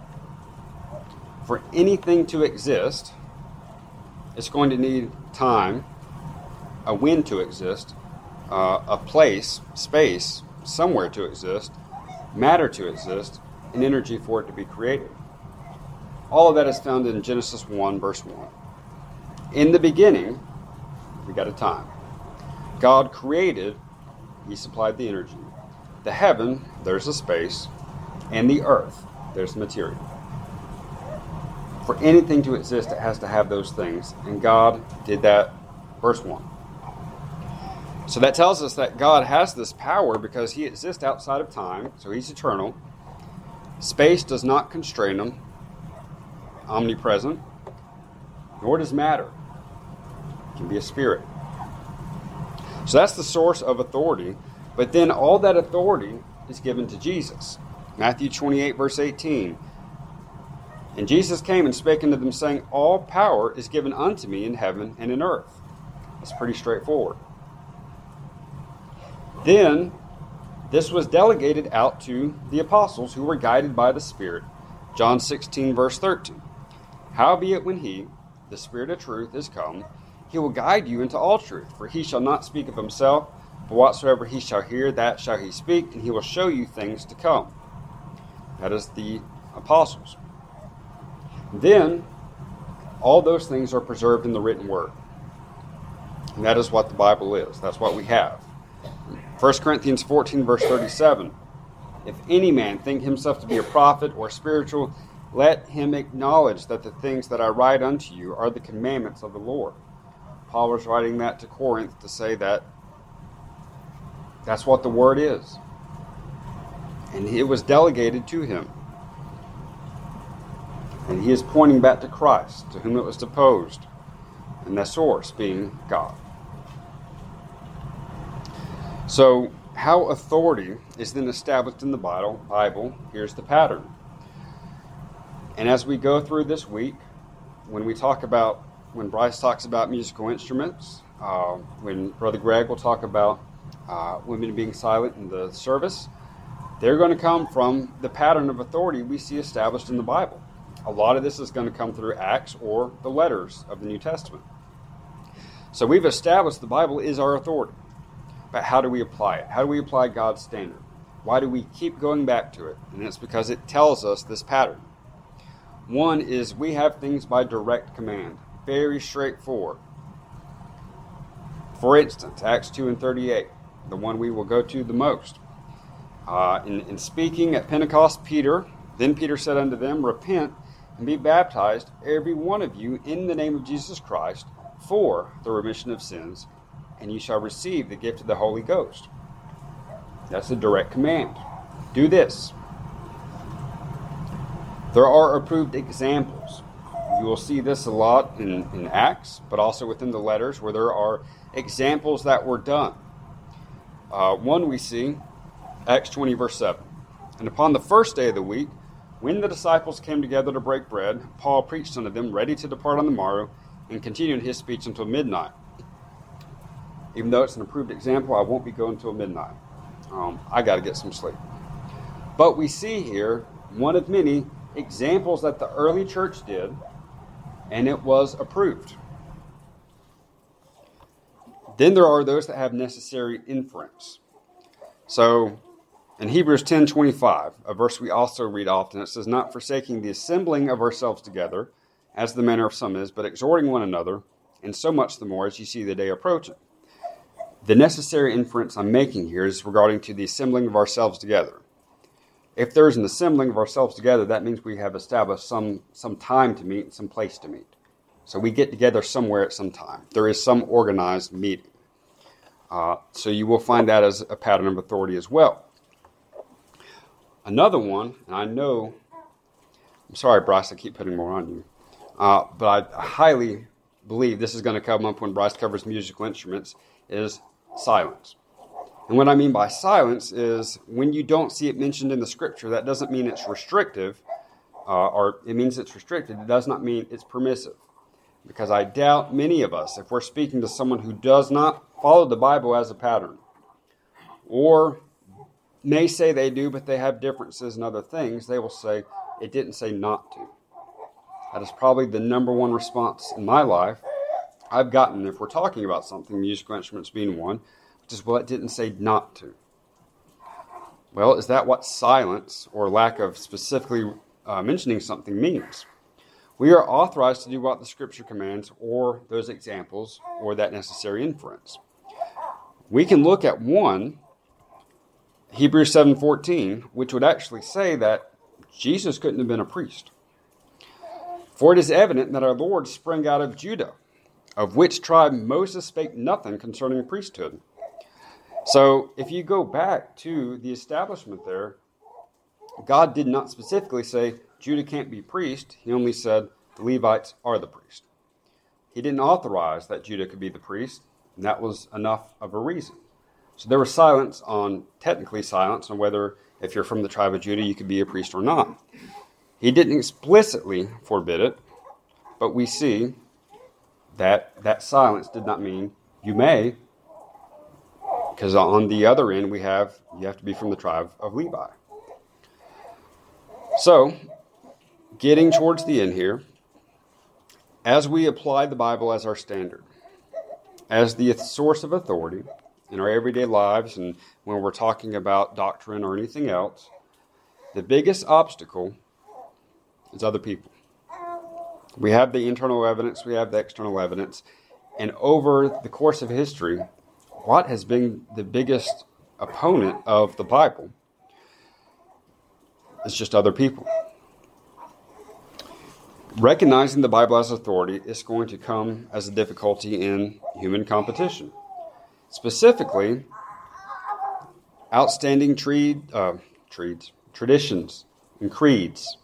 For anything to exist, it's going to need time, a when to exist, a place, space, somewhere to exist, matter to exist, and energy for it to be created. All of that is found in Genesis 1, verse 1. In the beginning, we got a time. God created, He supplied the energy. The heaven, there's the space, and the earth, there's the material. For anything to exist, it has to have those things, and God did that, verse 1. So that tells us that God has this power because He exists outside of time, so He's eternal. Space does not constrain Him, omnipresent, nor does matter. It can be a spirit. So that's the source of authority, but then all that authority is given to Jesus. Matthew 28, verse 18. And Jesus came and spake unto them, saying, All power is given unto me in heaven and in earth. That's pretty straightforward. Then, this was delegated out to the apostles who were guided by the Spirit. John 16, verse 13. Howbeit when He, the Spirit of truth, is come, He will guide you into all truth. For He shall not speak of Himself, but whatsoever He shall hear, that shall He speak, and He will show you things to come. That is the apostles. Then, all those things are preserved in the written word. And that is what the Bible is. That's what we have. 1 Corinthians 14, verse 37. If any man think himself to be a prophet or spiritual, let him acknowledge that the things that I write unto you are the commandments of the Lord. Paul was writing that to Corinth to say that that's what the word is. And it was delegated to him. And he is pointing back to Christ, to whom it was deposed, and the source being God. So, how authority is then established in the Bible, here's the pattern. And as we go through this week, when Bryce talks about musical instruments, when Brother Greg will talk about women being silent in the service, they're going to come from the pattern of authority we see established in the Bible. A lot of this is going to come through Acts or the letters of the New Testament. So we've established the Bible is our authority. But how do we apply it? How do we apply God's standard? Why do we keep going back to it? And it's because it tells us this pattern. One is we have things by direct command. Very straightforward. For instance, Acts 2 and 38, the one we will go to the most. In speaking at Pentecost, then Peter said unto them, Repent and be baptized, every one of you, in the name of Jesus Christ, for the remission of sins, and you shall receive the gift of the Holy Ghost. That's a direct command. Do this. There are approved examples. You will see this a lot in Acts, but also within the letters where there are examples that were done. One we see, Acts 20, verse 7. And upon the first day of the week, when the disciples came together to break bread, Paul preached unto them, ready to depart on the morrow, and continued his speech until midnight. Even though it's an approved example, I won't be going until midnight. I got to get some sleep. But we see here one of many examples that the early church did, and it was approved. Then there are those that have necessary inference. So in Hebrews 10:25, a verse we also read often, it says, "Not forsaking the assembling of ourselves together, as the manner of some is, but exhorting one another, and so much the more as you see the day approaching." The necessary inference I'm making here is regarding to the assembling of ourselves together. If there's an assembling of ourselves together, that means we have established some time to meet, some place to meet. So we get together somewhere at some time. There is some organized meeting. So you will find that as a pattern of authority as well. Another one, and I'm sorry, Bryce, I keep putting more on you, but I highly believe this is going to come up when Bryce covers musical instruments, is silence. And what I mean by silence is when you don't see it mentioned in the scripture, that doesn't mean it's restrictive, or it means it's restricted. It does not mean it's permissive. Because I doubt many of us, if we're speaking to someone who does not follow the Bible as a pattern, or may say they do, but they have differences in other things, they will say, it didn't say not to. That is probably the number one response in my life I've gotten if we're talking about something, musical instruments being one, which is, well, it didn't say not to. Well, is that what silence or lack of specifically mentioning something means? We are authorized to do what the Scripture commands, or those examples, or that necessary inference. We can look at one, Hebrews 7:14, which would actually say that Jesus couldn't have been a priest. "For it is evident that our Lord sprang out of Judah, of which tribe Moses spake nothing concerning priesthood." So if you go back to the establishment there, God did not specifically say Judah can't be priest. He only said the Levites are the priest. He didn't authorize that Judah could be the priest, and that was enough of a reason. So there was technically silence on whether if you're from the tribe of Judah you could be a priest or not. He didn't explicitly forbid it, but we see that silence did not mean you may, because on the other end you have to be from the tribe of Levi. So, getting towards the end here, as we apply the Bible as our standard, as the source of authority in our everyday lives and when we're talking about doctrine or anything else, the biggest obstacle is other people. We have the internal evidence, we have the external evidence, and over the course of history, what has been the biggest opponent of the Bible is just other people. Recognizing the Bible as authority is going to come as a difficulty in human competition. Specifically, outstanding traditions and creeds.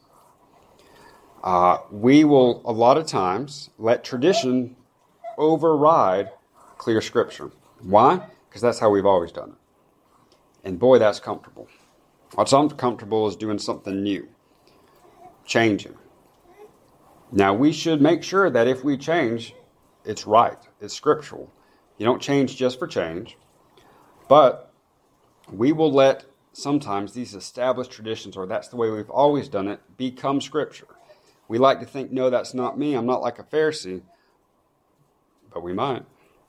We will, a lot of times, let tradition override clear Scripture. Why? Because that's how we've always done it. And boy, that's comfortable. What's uncomfortable is doing something new, changing. Now, we should make sure that if we change, it's right, it's scriptural. You don't change just for change, but we will let sometimes these established traditions, or that's the way we've always done it, become Scripture. We like to think, no, that's not me. I'm not like a Pharisee. But we might.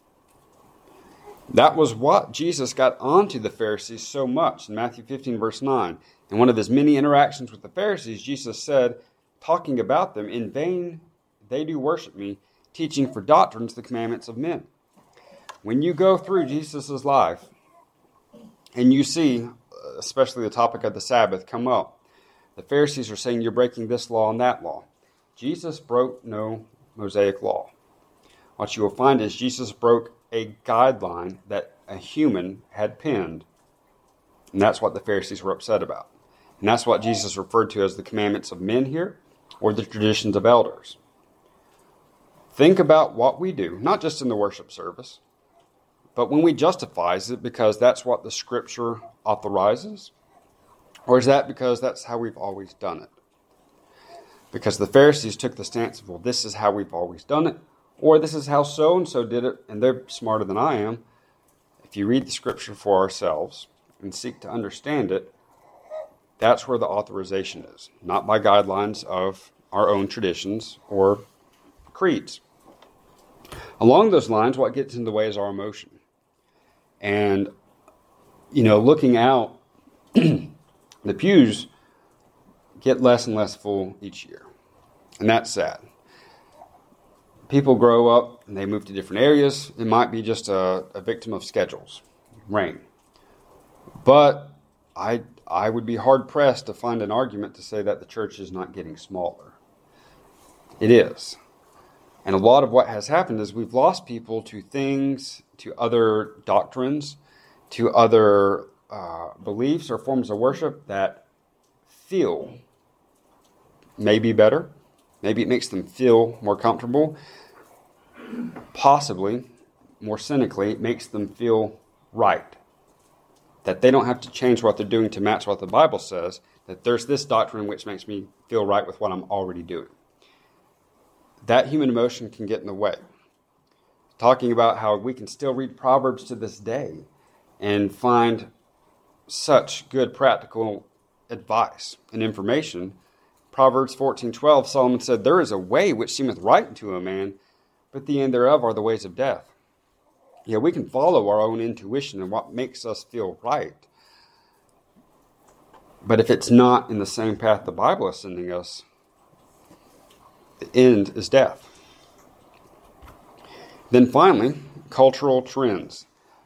That was what Jesus got onto the Pharisees so much in Matthew 15, verse 9. In one of his many interactions with the Pharisees, Jesus said, talking about them, "In vain they do worship me, teaching for doctrines the commandments of men." When you go through Jesus' life and you see, especially the topic of the Sabbath come up, the Pharisees are saying you're breaking this law and that law. Jesus broke no Mosaic law. What you will find is Jesus broke a guideline that a human had penned. And that's what the Pharisees were upset about. And that's what Jesus referred to as the commandments of men here, or the traditions of elders. Think about what we do, not just in the worship service, but when we justify, is it because that's what the Scripture authorizes? Or is that because that's how we've always done it? Because the Pharisees took the stance of, well, this is how we've always done it, or this is how so-and-so did it, and they're smarter than I am. If you read the Scripture for ourselves and seek to understand it, That's where the authorization is, not by guidelines of our own traditions or creeds. Along those lines, what gets in the way is our emotion. And, looking out, the pews get less and less full each year. And that's sad. People grow up and they move to different areas. It might be just a victim of schedules, rain. But I would be hard-pressed to find an argument to say that the church is not getting smaller. It is. And a lot of what has happened is we've lost people to things, to other doctrines, to other beliefs or forms of worship that feel maybe better. Maybe it makes them feel more comfortable. Possibly, more cynically, it makes them feel right. That they don't have to change what they're doing to match what the Bible says. That there's this doctrine which makes me feel right with what I'm already doing. That human emotion can get in the way. Talking about how we can still read Proverbs to this day and find such good practical advice and information. Proverbs 14:12, Solomon said, "There is a way which seemeth right unto a man, but the end thereof are the ways of death." Yeah, we can follow our own intuition and what makes us feel right. But if it's not in the same path the Bible is sending us, the end is death. Then finally, cultural trends.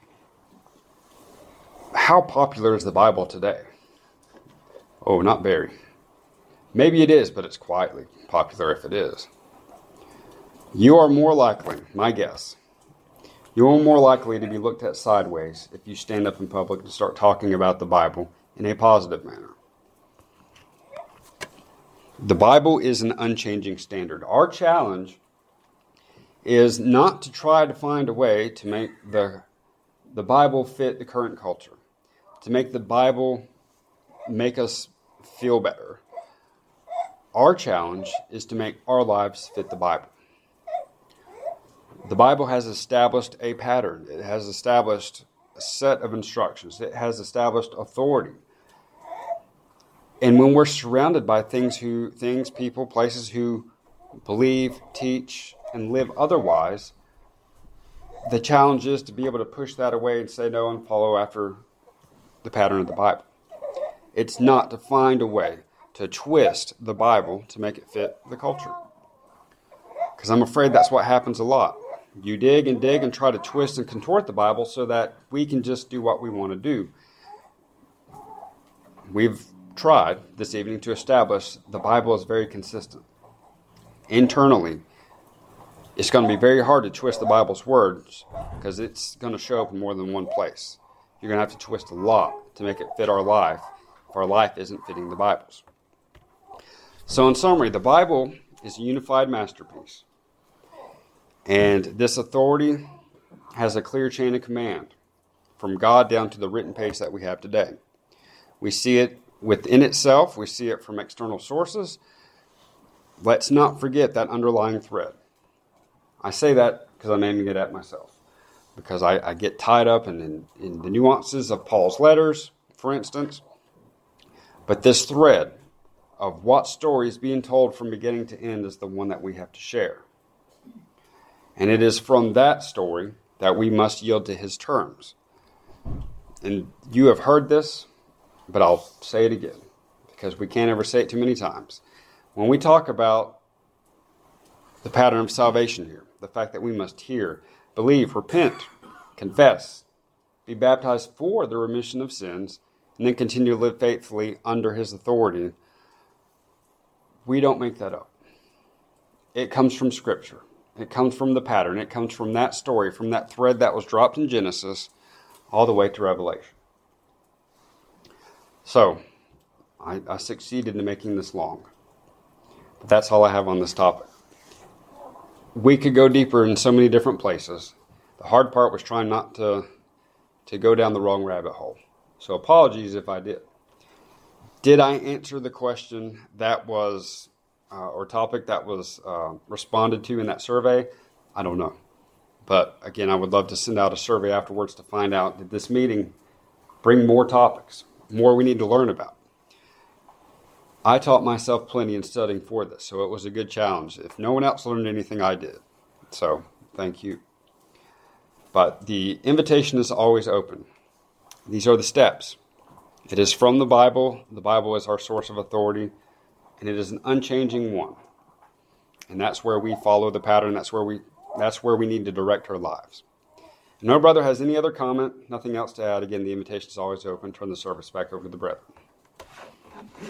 How popular is the Bible today? Oh, not very. Maybe it is, but it's quietly popular if it is. You are more likely, my guess, you are more likely to be looked at sideways if you stand up in public and start talking about the Bible in a positive manner. The Bible is an unchanging standard. Our challenge is not to try to find a way to make the Bible fit the current culture, to make the Bible make us feel better. Our challenge is to make our lives fit the Bible. The Bible has established a pattern. It has established a set of instructions. It has established authority. And when we're surrounded by things, people, places who believe, teach, and live otherwise, the challenge is to be able to push that away and say no and follow after the pattern of the Bible. It's not to find a way to twist the Bible to make it fit the culture. Because I'm afraid that's what happens a lot. You dig and try to twist and contort the Bible so that we can just do what we want to do. We've tried this evening to establish the Bible is very consistent. Internally, it's going to be very hard to twist the Bible's words because it's going to show up in more than one place. You're going to have to twist a lot to make it fit our life if our life isn't fitting the Bible's. So in summary, the Bible is a unified masterpiece. And this authority has a clear chain of command from God down to the written page that we have today. We see it within itself. We see it from external sources. Let's not forget that underlying thread. I say that because I'm aiming it at myself. Because I get tied up in the nuances of Paul's letters, for instance. But this thread of what story is being told from beginning to end is the one that we have to share. And it is from that story that we must yield to his terms. And you have heard this, but I'll say it again, because we can't ever say it too many times. When we talk about the pattern of salvation here, the fact that we must hear, believe, repent, confess, be baptized for the remission of sins, and then continue to live faithfully under his authority, we don't make that up. It comes from Scripture. It comes from the pattern. It comes from that story, from that thread that was dropped in Genesis all the way to Revelation. So, I succeeded in making this long. But that's all I have on this topic. We could go deeper in so many different places. The hard part was trying not to go down the wrong rabbit hole. So apologies if I did. Did I answer the question that was, or topic that was responded to in that survey? I don't know. But again, I would love to send out a survey afterwards to find out, did this meeting bring more topics, more we need to learn about? I taught myself plenty in studying for this, so it was a good challenge. If no one else learned anything, I did. So, thank you. But the invitation is always open. These are the steps. It is from the Bible. The Bible is our source of authority, and it is an unchanging one. And that's where we follow the pattern. That's where we need to direct our lives. If no brother has any other comment, nothing else to add. Again, the invitation is always open. Turn the service back over to the brethren.